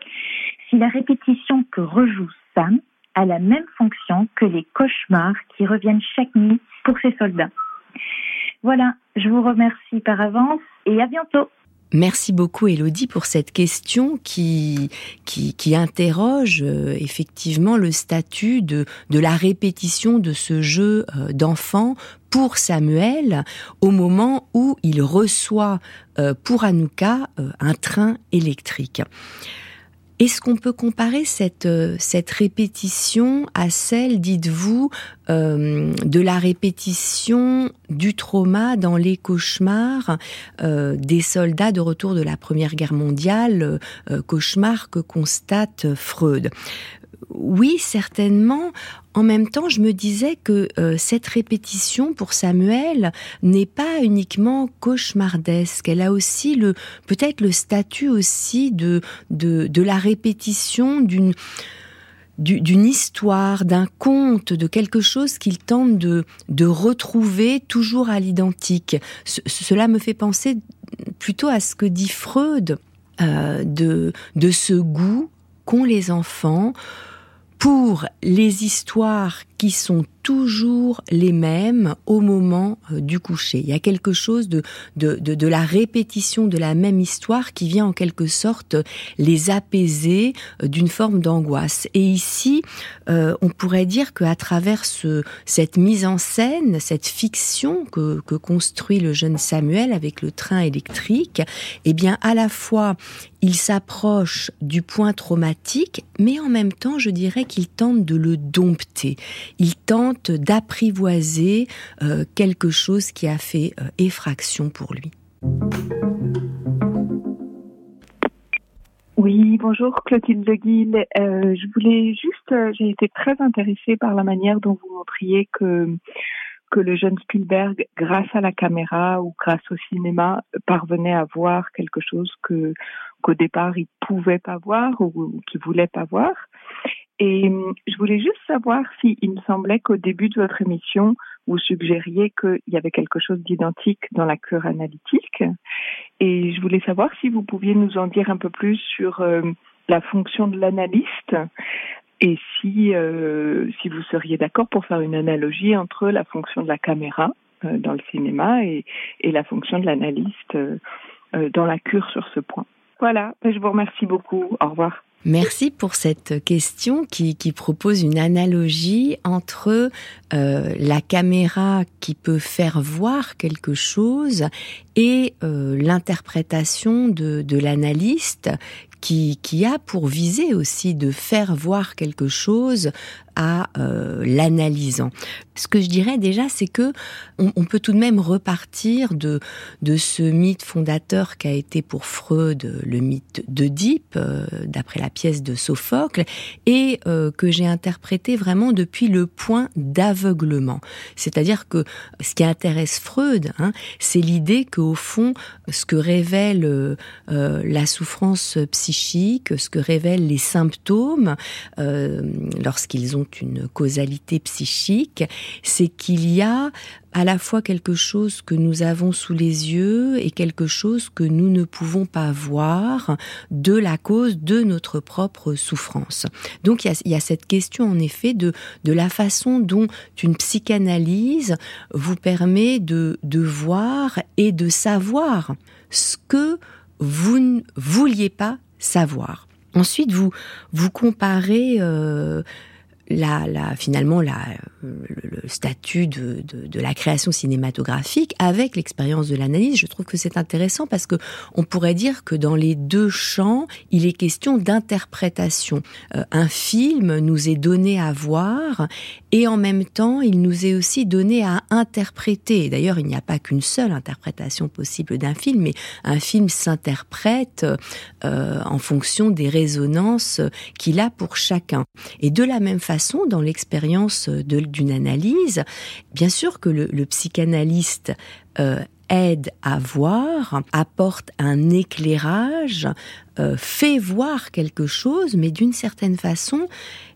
Si la répétition que rejoue Sam a la même fonction que les cauchemars qui reviennent chaque nuit pour ces soldats. Voilà, je vous remercie par avance et à bientôt. Merci beaucoup Élodie pour cette question qui qui, qui interroge euh, effectivement le statut de de la répétition de ce jeu euh, d'enfant pour Samuel au moment où il reçoit euh, pour Hanouka euh, un train électrique. Est-ce qu'on peut comparer cette cette répétition à celle, dites-vous, euh, de la répétition du trauma dans les cauchemars euh, des soldats de retour de la Première Guerre mondiale, euh, cauchemars que constate Freud? Oui, certainement. En même temps, je me disais que euh, cette répétition pour Samuel n'est pas uniquement cauchemardesque. Elle a aussi le peut-être le statut aussi de de, de la répétition d'une d'une histoire, d'un conte, de quelque chose qu'il tente de de retrouver toujours à l'identique. Ce, cela me fait penser plutôt à ce que dit Freud euh, de de ce goût qu'ont les enfants pour les histoires qui sont toujours les mêmes au moment du coucher. Il y a quelque chose de, de, de, de la répétition de la même histoire qui vient en quelque sorte les apaiser d'une forme d'angoisse. Et ici, euh, on pourrait dire qu'à travers ce, cette mise en scène, cette fiction que, que construit le jeune Samuel avec le train électrique, eh bien, à la fois, il s'approche du point traumatique, mais en même temps, je dirais qu'il tente de le dompter. Il tente d'apprivoiser euh, quelque chose qui a fait euh, effraction pour lui. Oui, bonjour Clotilde Le Guil. Euh, je voulais juste, euh, j'ai été très intéressée par la manière dont vous montriez que que le jeune Spielberg, grâce à la caméra ou grâce au cinéma, parvenait à voir quelque chose que qu'au départ il pouvait pas voir ou, ou qu'il voulait pas voir. Et je voulais juste savoir si il me semblait qu'au début de votre émission, vous suggériez qu'il y avait quelque chose d'identique dans la cure analytique. Et je voulais savoir si vous pouviez nous en dire un peu plus sur euh, la fonction de l'analyste et si, euh, si vous seriez d'accord pour faire une analogie entre la fonction de la caméra euh, dans le cinéma et, et la fonction de l'analyste euh, euh, dans la cure sur ce point. Voilà, je vous remercie beaucoup. Au revoir. Merci pour cette question qui, qui propose une analogie entre euh, la caméra qui peut faire voir quelque chose et euh, l'interprétation de, de l'analyste qui, qui a pour visée aussi de faire voir quelque chose à euh, l'analysant. Ce que je dirais déjà, c'est que on, on peut tout de même repartir de, de ce mythe fondateur qu'a été pour Freud le mythe d'Œdipe, euh, d'après la pièce de Sophocle, et euh, que j'ai interprété vraiment depuis le point d'aveuglement. C'est-à-dire que ce qui intéresse Freud, hein, c'est l'idée qu'au fond, ce que révèle euh, la souffrance psychique, ce que révèlent les symptômes, euh, lorsqu'ils ont une causalité psychique, c'est qu'il y a à la fois quelque chose que nous avons sous les yeux et quelque chose que nous ne pouvons pas voir de la cause de notre propre souffrance. Donc il y a, il y a cette question en effet de, de la façon dont une psychanalyse vous permet de, de voir et de savoir ce que vous ne vouliez pas savoir. Ensuite, vous, vous comparez... Euh, La, la, finalement, la, le, le statut de, de, de la création cinématographique avec l'expérience de l'analyse. Je trouve que c'est intéressant parce que on pourrait dire que dans les deux champs, il est question d'interprétation. Euh, un film nous est donné à voir et en même temps, il nous est aussi donné à interpréter. D'ailleurs, il n'y a pas qu'une seule interprétation possible d'un film, mais un film s'interprète euh, en fonction des résonances qu'il a pour chacun. Et de la même façon, dans l'expérience de, d'une analyse, bien sûr que le, le psychanalyste euh, aide à voir, apporte un éclairage, euh, fait voir quelque chose, mais d'une certaine façon,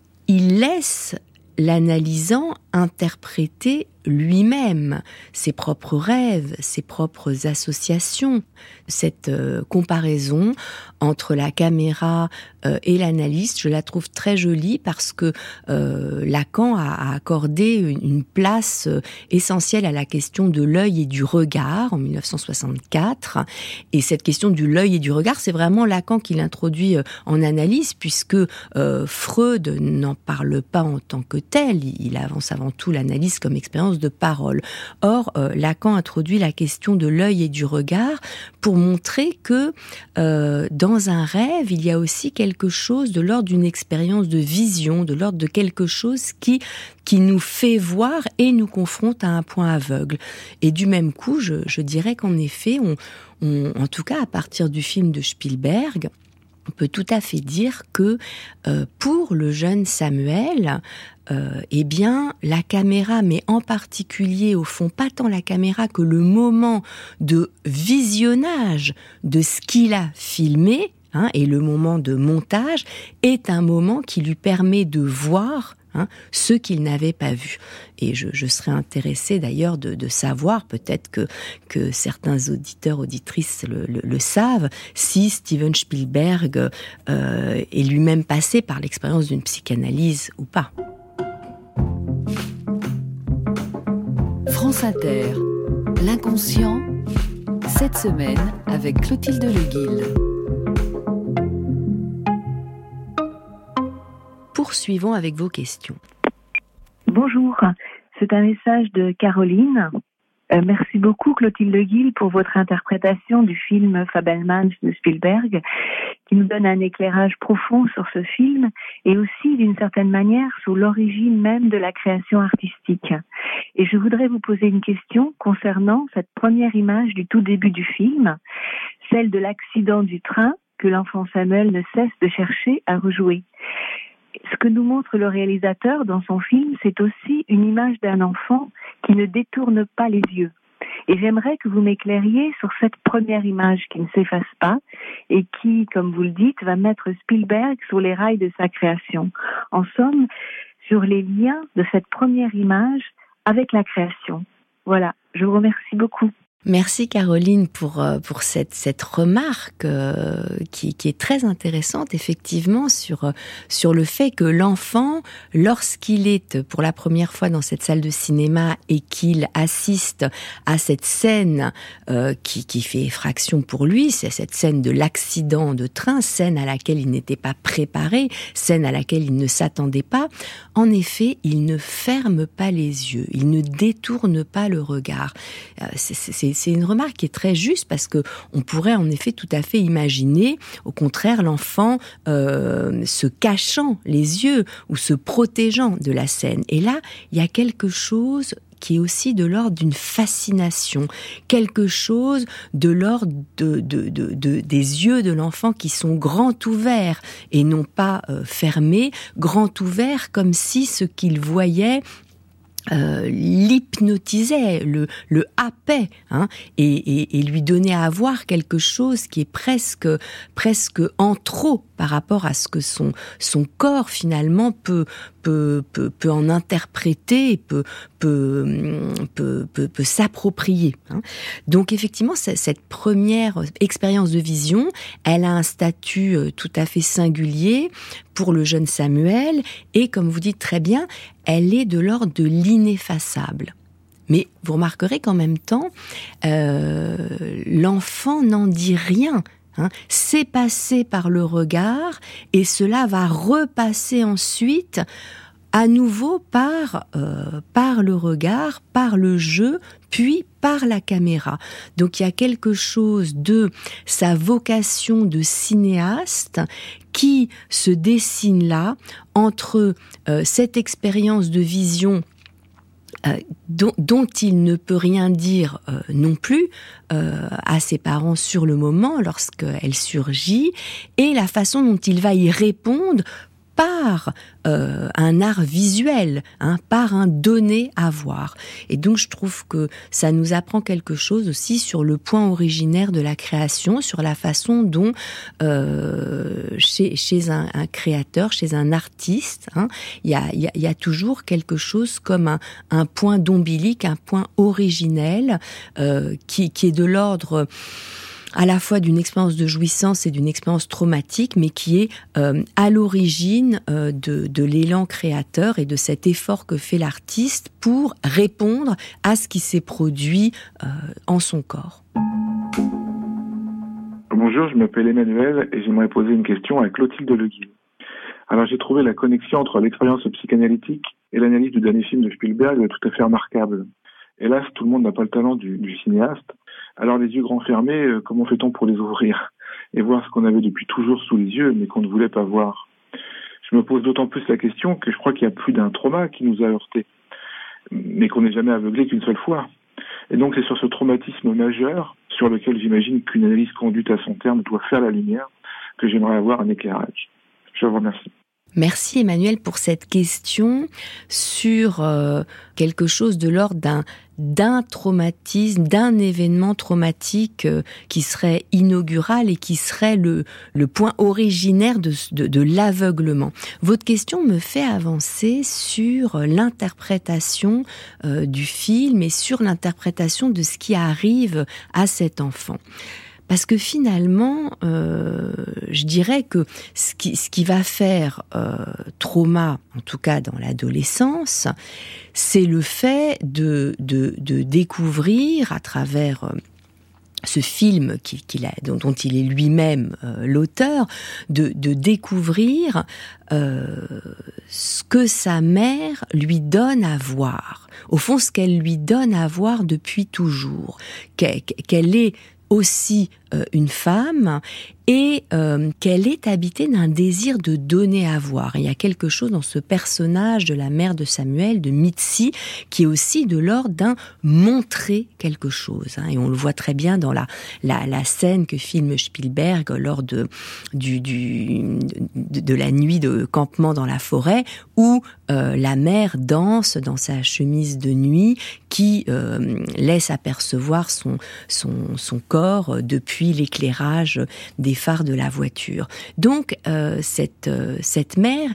il laisse l'analysant interpréter lui-même ses propres rêves, ses propres associations. Cette euh, comparaison entre la caméra euh, et l'analyste, je la trouve très jolie parce que euh, Lacan a, a accordé une, une place euh, essentielle à la question de l'œil et du regard en dix-neuf cent soixante-quatre. Et cette question du l'œil et du regard, c'est vraiment Lacan qui l'introduit euh, en analyse puisque euh, Freud n'en parle pas en tant que tel. Il, il avance avant tout l'analyse comme expérience de parole. Or, euh, Lacan introduit la question de l'œil et du regard pour montrer que euh, dans un rêve, il y a aussi quelque chose de l'ordre d'une expérience de vision, de l'ordre de quelque chose qui, qui nous fait voir et nous confronte à un point aveugle. Et du même coup, je, je dirais qu'en effet, on, on, en tout cas à partir du film de Spielberg, on peut tout à fait dire que euh, pour le jeune Samuel, euh, eh bien, la caméra, mais en particulier, au fond, pas tant la caméra que le moment de visionnage de ce qu'il a filmé, hein, et le moment de montage, est un moment qui lui permet de voir Hein, ce qu'il n'avait pas vu. Et je, je serais intéressée d'ailleurs de, de savoir, peut-être que, que certains auditeurs, auditrices le, le, le savent, si Steven Spielberg euh, est lui-même passé par l'expérience d'une psychanalyse ou pas. France Inter, l'inconscient, cette semaine avec Clotilde Leguil. Poursuivons avec vos questions. Bonjour, c'est un message de Caroline. Euh, merci beaucoup Clotilde Leguil pour votre interprétation du film Fabelmans de Spielberg qui nous donne un éclairage profond sur ce film et aussi d'une certaine manière sur l'origine même de la création artistique. Et je voudrais vous poser une question concernant cette première image du tout début du film, celle de l'accident du train que l'enfant Samuel ne cesse de chercher à rejouer. Ce que nous montre le réalisateur dans son film, c'est aussi une image d'un enfant qui ne détourne pas les yeux. Et j'aimerais que vous m'éclairiez sur cette première image qui ne s'efface pas et qui, comme vous le dites, va mettre Spielberg sur les rails de sa création. En somme, sur les liens de cette première image avec la création. Voilà, je vous remercie beaucoup. Merci Caroline pour pour cette cette remarque euh, qui qui est très intéressante effectivement sur sur le fait que l'enfant, lorsqu'il est pour la première fois dans cette salle de cinéma et qu'il assiste à cette scène euh, qui qui fait effraction pour lui, c'est cette scène de l'accident de train, scène à laquelle il n'était pas préparé, scène à laquelle il ne s'attendait pas. En effet, il ne ferme pas les yeux, il ne détourne pas le regard. Euh, c'est, c'est C'est une remarque qui est très juste parce que on pourrait en effet tout à fait imaginer, au contraire, l'enfant euh, se cachant les yeux ou se protégeant de la scène. Et là, il y a quelque chose qui est aussi de l'ordre d'une fascination, quelque chose de l'ordre de, de, de, de, des yeux de l'enfant qui sont grands ouverts et non pas euh, fermés, grands ouverts comme si ce qu'il voyait Euh, l'hypnotisait, le, le happait, hein, et, et, et lui donnait à voir quelque chose qui est presque, presque en trop par rapport à ce que son, son corps finalement peut, peut, peut, peut en interpréter, peut, peut, peut, peut, peut s'approprier. Hein. Donc effectivement, cette première expérience de vision, elle a un statut tout à fait singulier pour le jeune Samuel, et comme vous dites très bien, elle est de l'ordre de l'ineffaçable. Mais vous remarquerez qu'en même temps, euh, l'enfant n'en dit rien. Hein, c'est passé par le regard et cela va repasser ensuite à nouveau par, euh, par le regard, par le jeu, puis par la caméra. Donc il y a quelque chose de sa vocation de cinéaste qui se dessine là entre euh, cette expérience de vision Euh, dont, dont il ne peut rien dire euh, non plus euh, à ses parents sur le moment lorsqu'elle surgit, et la façon dont il va y répondre par euh, un art visuel, hein, par un donné à voir. Et donc je trouve que ça nous apprend quelque chose aussi sur le point originaire de la création, sur la façon dont euh, chez, chez un, un créateur, chez un artiste, hein, il y a, y a, y a toujours quelque chose comme un, un point d'ombilique, un point originel euh, qui, qui est de l'ordre à la fois d'une expérience de jouissance et d'une expérience traumatique, mais qui est euh, à l'origine euh, de, de l'élan créateur et de cet effort que fait l'artiste pour répondre à ce qui s'est produit euh, en son corps. Bonjour, je m'appelle Emmanuel et j'aimerais poser une question à Clotilde Leguil. Alors j'ai trouvé la connexion entre l'expérience psychanalytique et l'analyse du dernier film de Spielberg tout à fait remarquable. Hélas, tout le monde n'a pas le talent du, du cinéaste. Alors les yeux grands fermés, euh, comment fait-on pour les ouvrir et voir ce qu'on avait depuis toujours sous les yeux mais qu'on ne voulait pas voir? Je me pose d'autant plus la question que je crois qu'il y a plus d'un trauma qui nous a heurtés, mais qu'on n'est jamais aveuglé qu'une seule fois. Et donc c'est sur ce traumatisme majeur, sur lequel j'imagine qu'une analyse conduite à son terme doit faire la lumière, que j'aimerais avoir un éclairage. Je vous remercie. Merci Emmanuel pour cette question sur euh, quelque chose de l'ordre d'un, d'un traumatisme, d'un événement traumatique euh, qui serait inaugural et qui serait le, le point originaire de, de, de l'aveuglement. Votre question me fait avancer sur l'interprétation euh, du film et sur l'interprétation de ce qui arrive à cet enfant. Parce que finalement, euh, je dirais que ce qui, ce qui va faire euh, trauma, en tout cas dans l'adolescence, c'est le fait de, de, de découvrir à travers euh, ce film qu'il, qu'il a, dont, dont il est lui-même euh, l'auteur, de, de découvrir euh, ce que sa mère lui donne à voir. Au fond, ce qu'elle lui donne à voir depuis toujours. Qu'elle, qu'elle est aussi euh, une femme et euh, qu'elle est habitée d'un désir de donner à voir. Il y a quelque chose dans ce personnage de la mère de Samuel, de Mitzi, qui est aussi de l'ordre d'un montrer quelque chose. Hein, et on le voit très bien dans la, la, la scène que filme Spielberg lors de, du, du, de, de la nuit de campement dans la forêt, où euh, la mère danse dans sa chemise de nuit qui euh, laisse apercevoir son, son, son corps depuis l'éclairage des phares de la voiture. Donc, euh, cette, euh, cette mère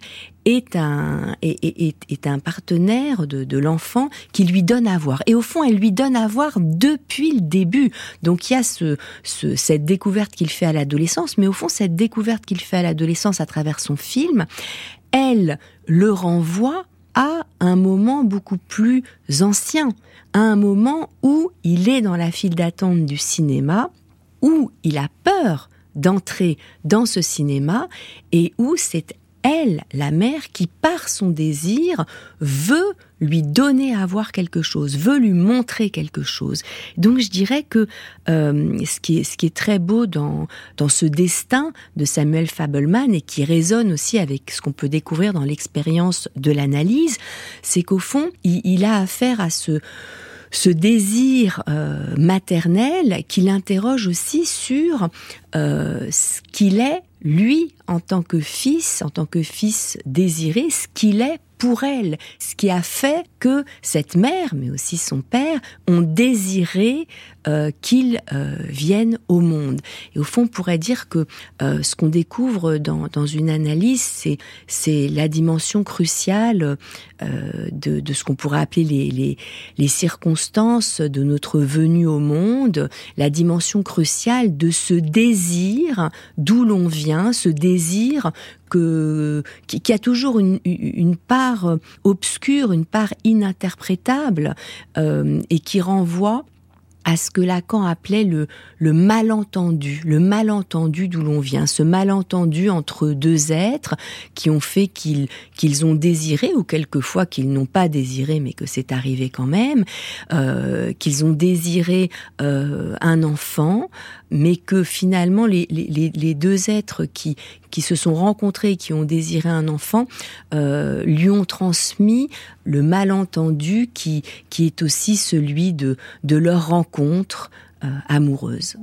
est un, est, est, est un partenaire de, de l'enfant qui lui donne à voir. Et au fond, elle lui donne à voir depuis le début. Donc il y a ce, ce, cette découverte qu'il fait à l'adolescence, mais au fond, cette découverte qu'il fait à l'adolescence à travers son film, elle le renvoie à un moment beaucoup plus ancien, à un moment où il est dans la file d'attente du cinéma, où il a peur d'entrer dans ce cinéma et où c'est elle, la mère, qui par son désir veut lui donner à voir quelque chose, veut lui montrer quelque chose. Donc je dirais que euh, ce qui est, ce qui est très beau dans, dans ce destin de Samuel Fabelman et qui résonne aussi avec ce qu'on peut découvrir dans l'expérience de l'analyse, c'est qu'au fond, il, il a affaire à ce... ce désir euh, maternel qui l'interroge aussi sur euh, ce qu'il est, lui, en tant que fils, en tant que fils désiré, ce qu'il est pour elle, ce qui a fait que cette mère, mais aussi son père, ont désiré euh, qu'il euh, vienne au monde. Et au fond, on pourrait dire que euh, ce qu'on découvre dans, dans une analyse, c'est, c'est la dimension cruciale euh, de, de ce qu'on pourrait appeler les, les, les circonstances de notre venue au monde, la dimension cruciale de ce désir d'où l'on vient, ce désir que, qui, qui a toujours une, une part obscure, une part ininterprétable euh, et qui renvoie à ce que Lacan appelait le, le malentendu, le malentendu d'où l'on vient, ce malentendu entre deux êtres qui ont fait qu'ils, qu'ils ont désiré, ou quelquefois qu'ils n'ont pas désiré, mais que c'est arrivé quand même, euh, qu'ils ont désiré euh, un enfant, mais que finalement les, les, les deux êtres qui, qui se sont rencontrés, qui ont désiré un enfant, euh, lui ont transmis le malentendu qui, qui est aussi celui de, de leur rencontre euh, amoureuse.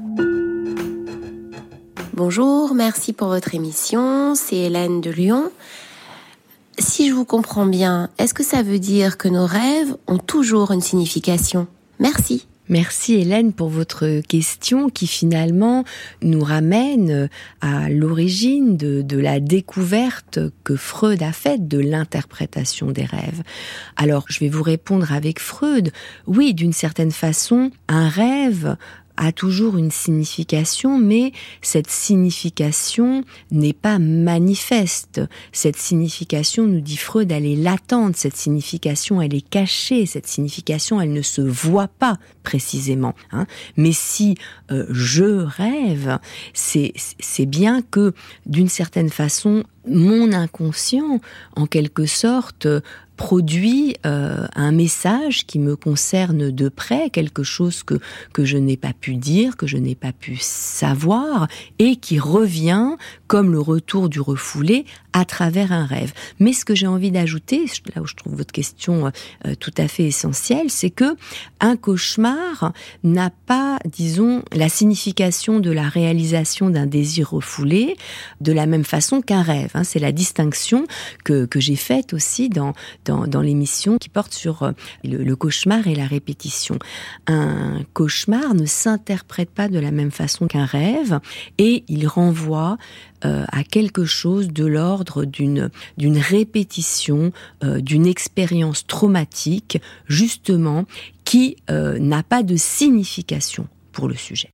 Bonjour, merci pour votre émission, c'est Hélène de Lyon. Si je vous comprends bien, est-ce que ça veut dire que nos rêves ont toujours une signification ? Merci. Merci Hélène pour votre question qui finalement nous ramène à l'origine de, de la découverte que Freud a faite de l'interprétation des rêves. Alors, je vais vous répondre avec Freud. Oui, d'une certaine façon, un rêve a toujours une signification, mais cette signification n'est pas manifeste. Cette signification, nous dit Freud, elle est latente, cette signification, elle est cachée, cette signification, elle ne se voit pas précisément. Hein. Mais si euh, je rêve, c'est, c'est bien que, d'une certaine façon, mon inconscient, en quelque sorte, produit euh, un message qui me concerne de près, quelque chose que, que je n'ai pas pu dire, que je n'ai pas pu savoir, et qui revient, comme le retour du refoulé, à travers un rêve. Mais ce que j'ai envie d'ajouter, là où je trouve votre question euh, tout à fait essentielle, c'est que un cauchemar n'a pas, disons, la signification de la réalisation d'un désir refoulé de la même façon qu'un rêve. Hein. C'est la distinction que, que j'ai faite aussi dans, dans, dans l'émission qui porte sur le, le cauchemar et la répétition. Un cauchemar ne s'interprète pas de la même façon qu'un rêve et il renvoie euh, à quelque chose de l'ordre d'une, d'une répétition, euh, d'une expérience traumatique, justement, qui euh, n'a pas de signification pour le sujet.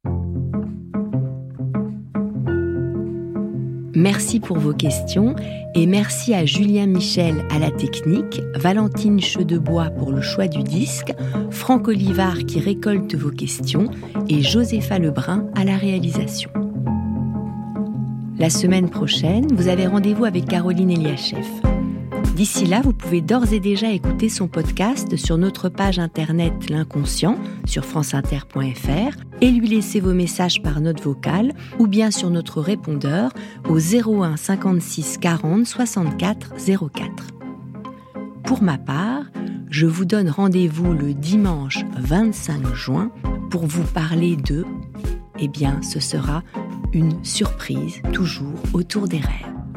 Merci pour vos questions et merci à Julien Michel à la technique, Valentine Chedebois pour le choix du disque, Franck Olivard qui récolte vos questions et Josépha Lebrun à la réalisation. La semaine prochaine, vous avez rendez-vous avec Caroline Eliachev. D'ici là, vous pouvez d'ores et déjà écouter son podcast sur notre page internet L'Inconscient sur franceinter point f r et lui laisser vos messages par note vocale ou bien sur notre répondeur au zéro un cinquante-six quarante soixante-quatre zéro quatre. Pour ma part, je vous donne rendez-vous le dimanche vingt-cinq juin pour vous parler de... Eh bien, ce sera une surprise toujours autour des rêves.